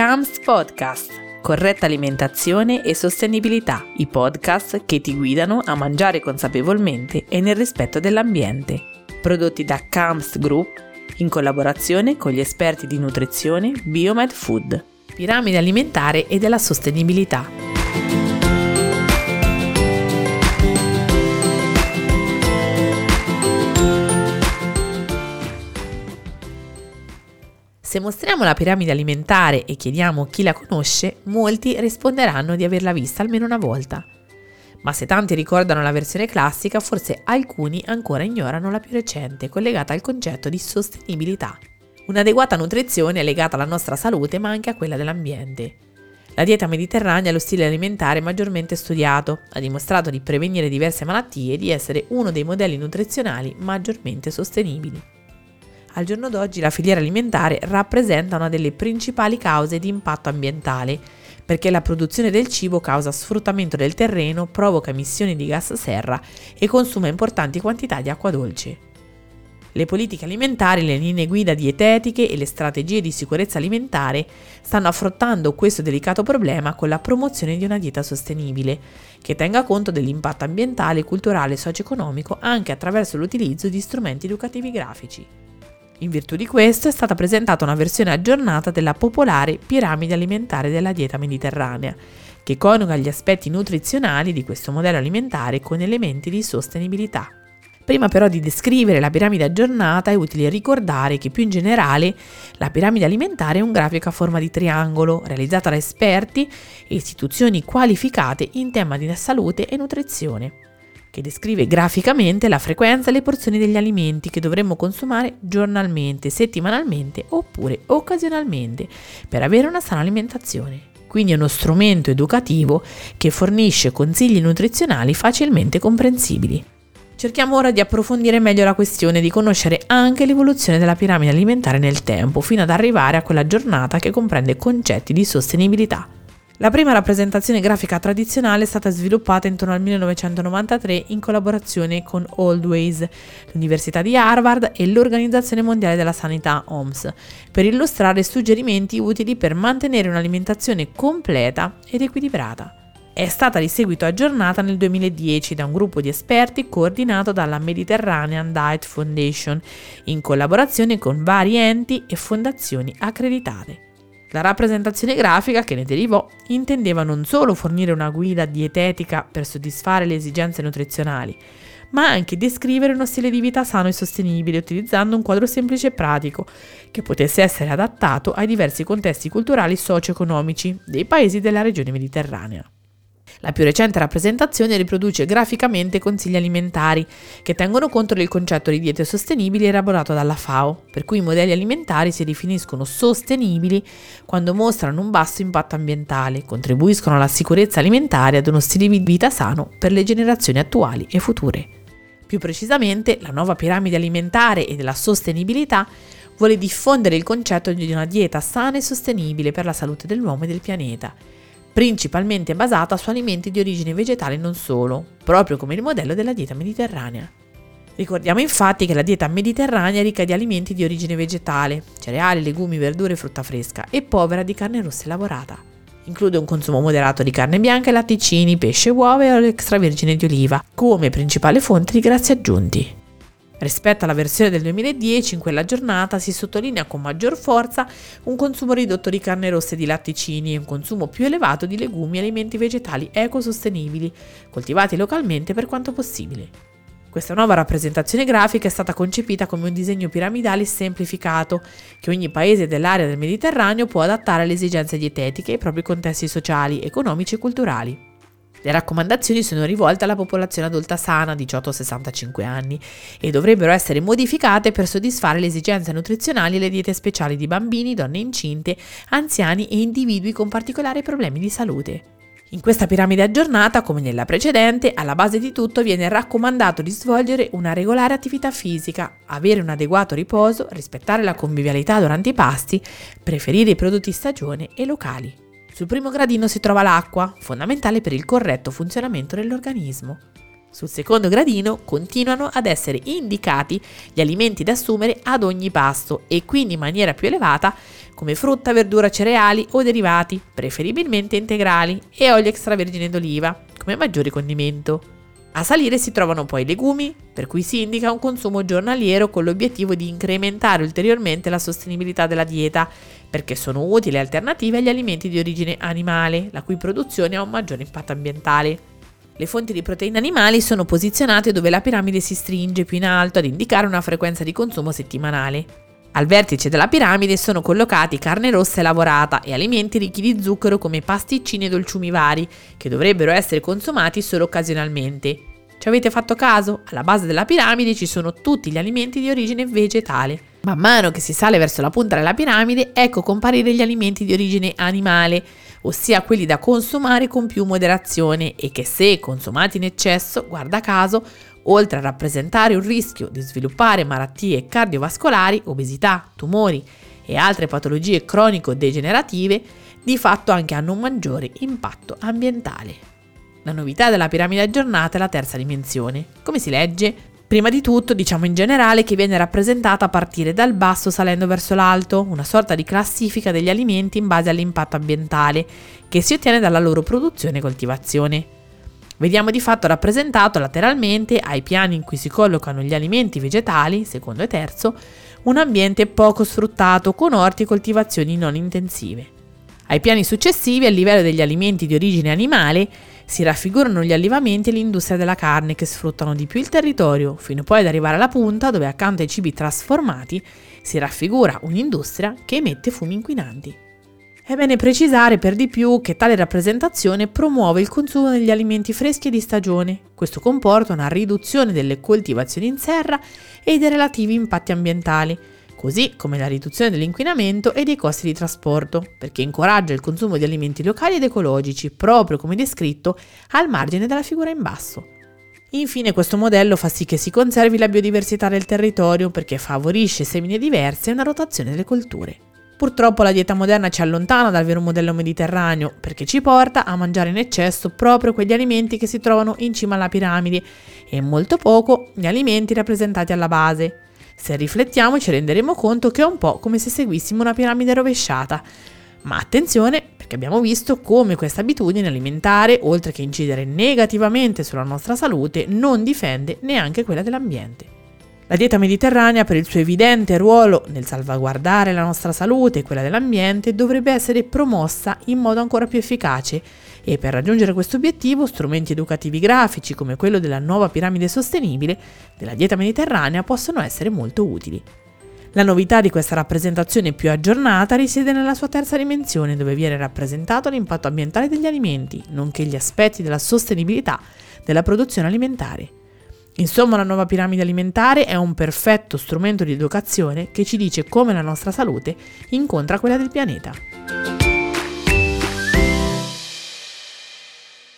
CAMS Podcast, corretta alimentazione e sostenibilità, i podcast che ti guidano a mangiare consapevolmente e nel rispetto dell'ambiente. Prodotti da CAMS Group in collaborazione con gli esperti di nutrizione Biomed Food. Piramide alimentare e della sostenibilità. Se mostriamo la piramide alimentare e chiediamo chi la conosce, molti risponderanno di averla vista almeno una volta. Ma se tanti ricordano la versione classica, forse alcuni ancora ignorano la più recente, collegata al concetto di sostenibilità. Un'adeguata nutrizione è legata alla nostra salute, ma anche a quella dell'ambiente. La dieta mediterranea è lo stile alimentare maggiormente studiato, ha dimostrato di prevenire diverse malattie e di essere uno dei modelli nutrizionali maggiormente sostenibili. Al giorno d'oggi la filiera alimentare rappresenta una delle principali cause di impatto ambientale, perché la produzione del cibo causa sfruttamento del terreno, provoca emissioni di gas serra e consuma importanti quantità di acqua dolce. Le politiche alimentari, le linee guida dietetiche e le strategie di sicurezza alimentare stanno affrontando questo delicato problema con la promozione di una dieta sostenibile, che tenga conto dell'impatto ambientale, culturale e socio-economico anche attraverso l'utilizzo di strumenti educativi grafici. In virtù di questo è stata presentata una versione aggiornata della popolare piramide alimentare della dieta mediterranea, che coniuga gli aspetti nutrizionali di questo modello alimentare con elementi di sostenibilità. Prima però di descrivere la piramide aggiornata è utile ricordare che più in generale la piramide alimentare è un grafico a forma di triangolo realizzato da esperti e istituzioni qualificate in tema di salute e nutrizione, che descrive graficamente la frequenza e le porzioni degli alimenti che dovremmo consumare giornalmente, settimanalmente oppure occasionalmente per avere una sana alimentazione. Quindi è uno strumento educativo che fornisce consigli nutrizionali facilmente comprensibili. Cerchiamo ora di approfondire meglio la questione e di conoscere anche l'evoluzione della piramide alimentare nel tempo, fino ad arrivare a quella giornata che comprende concetti di sostenibilità. La prima rappresentazione grafica tradizionale è stata sviluppata intorno al 1993 in collaborazione con Oldways, l'Università di Harvard e l'Organizzazione Mondiale della Sanità (OMS), per illustrare suggerimenti utili per mantenere un'alimentazione completa ed equilibrata. È stata di seguito aggiornata nel 2010 da un gruppo di esperti coordinato dalla Mediterranean Diet Foundation, in collaborazione con vari enti e fondazioni accreditate. La rappresentazione grafica che ne derivò intendeva non solo fornire una guida dietetica per soddisfare le esigenze nutrizionali, ma anche descrivere uno stile di vita sano e sostenibile utilizzando un quadro semplice e pratico che potesse essere adattato ai diversi contesti culturali e socio-economici dei paesi della regione mediterranea. La più recente rappresentazione riproduce graficamente consigli alimentari che tengono conto del concetto di diete sostenibili elaborato dalla FAO, per cui i modelli alimentari si definiscono sostenibili quando mostrano un basso impatto ambientale, contribuiscono alla sicurezza alimentare e ad uno stile di vita sano per le generazioni attuali e future. Più precisamente, la nuova piramide alimentare e della sostenibilità vuole diffondere il concetto di una dieta sana e sostenibile per la salute dell'uomo e del pianeta, principalmente basata su alimenti di origine vegetale e non solo, proprio come il modello della dieta mediterranea. Ricordiamo infatti che la dieta mediterranea è ricca di alimenti di origine vegetale, cereali, legumi, verdure e frutta fresca, e povera di carne rossa lavorata. Include un consumo moderato di carne bianca e latticini, pesce, uova e olio extravergine di oliva, come principale fonte di grassi aggiunti. Rispetto alla versione del 2010, in quella giornata si sottolinea con maggior forza un consumo ridotto di carne rossa e di latticini e un consumo più elevato di legumi e alimenti vegetali ecosostenibili, coltivati localmente per quanto possibile. Questa nuova rappresentazione grafica è stata concepita come un disegno piramidale semplificato che ogni paese dell'area del Mediterraneo può adattare alle esigenze dietetiche e ai propri contesti sociali, economici e culturali. Le raccomandazioni sono rivolte alla popolazione adulta sana 18-65 anni e dovrebbero essere modificate per soddisfare le esigenze nutrizionali e le diete speciali di bambini, donne incinte, anziani e individui con particolari problemi di salute. In questa piramide aggiornata, come nella precedente, alla base di tutto viene raccomandato di svolgere una regolare attività fisica, avere un adeguato riposo, rispettare la convivialità durante i pasti, preferire i prodotti stagione e locali. Sul primo gradino si trova l'acqua, fondamentale per il corretto funzionamento dell'organismo. Sul secondo gradino continuano ad essere indicati gli alimenti da assumere ad ogni pasto e quindi in maniera più elevata come frutta, verdura, cereali o derivati, preferibilmente integrali, e olio extravergine d'oliva come maggiore condimento. A salire si trovano poi i legumi, per cui si indica un consumo giornaliero con l'obiettivo di incrementare ulteriormente la sostenibilità della dieta, perché sono utili alternative agli alimenti di origine animale, la cui produzione ha un maggiore impatto ambientale. Le fonti di proteine animali sono posizionate dove la piramide si stringe più in alto ad indicare una frequenza di consumo settimanale. Al vertice della piramide sono collocati carne rossa lavorata e alimenti ricchi di zucchero come pasticcini e dolciumi vari, che dovrebbero essere consumati solo occasionalmente. Ci avete fatto caso? Alla base della piramide ci sono tutti gli alimenti di origine vegetale. Man mano che si sale verso la punta della piramide, ecco comparire gli alimenti di origine animale, ossia quelli da consumare con più moderazione e che, se consumati in eccesso, guarda caso, oltre a rappresentare un rischio di sviluppare malattie cardiovascolari, obesità, tumori e altre patologie cronico-degenerative, di fatto anche hanno un maggiore impatto ambientale. La novità della piramide aggiornata è la terza dimensione. Come si legge? Prima di tutto diciamo in generale che viene rappresentata a partire dal basso salendo verso l'alto, una sorta di classifica degli alimenti in base all'impatto ambientale che si ottiene dalla loro produzione e coltivazione. Vediamo di fatto rappresentato lateralmente ai piani in cui si collocano gli alimenti vegetali, secondo e terzo, un ambiente poco sfruttato con orti e coltivazioni non intensive. Ai piani successivi, a livello degli alimenti di origine animale, si raffigurano gli allevamenti e l'industria della carne che sfruttano di più il territorio, fino poi ad arrivare alla punta dove accanto ai cibi trasformati si raffigura un'industria che emette fumi inquinanti. È bene precisare per di più che tale rappresentazione promuove il consumo degli alimenti freschi e di stagione. Questo comporta una riduzione delle coltivazioni in serra e dei relativi impatti ambientali, così come la riduzione dell'inquinamento e dei costi di trasporto, perché incoraggia il consumo di alimenti locali ed ecologici, proprio come descritto al margine della figura in basso. Infine, questo modello fa sì che si conservi la biodiversità del territorio perché favorisce semine diverse e una rotazione delle colture. Purtroppo la dieta moderna ci allontana dal vero modello mediterraneo perché ci porta a mangiare in eccesso proprio quegli alimenti che si trovano in cima alla piramide e molto poco gli alimenti rappresentati alla base. Se riflettiamo ci renderemo conto che è un po' come se seguissimo una piramide rovesciata. Ma attenzione, perché abbiamo visto come questa abitudine alimentare, oltre che incidere negativamente sulla nostra salute, non difende neanche quella dell'ambiente. La dieta mediterranea, per il suo evidente ruolo nel salvaguardare la nostra salute e quella dell'ambiente, dovrebbe essere promossa in modo ancora più efficace e per raggiungere questo obiettivo strumenti educativi grafici come quello della nuova piramide sostenibile della dieta mediterranea possono essere molto utili. La novità di questa rappresentazione più aggiornata risiede nella sua terza dimensione, dove viene rappresentato l'impatto ambientale degli alimenti, nonché gli aspetti della sostenibilità della produzione alimentare. Insomma, la nuova piramide alimentare è un perfetto strumento di educazione che ci dice come la nostra salute incontra quella del pianeta.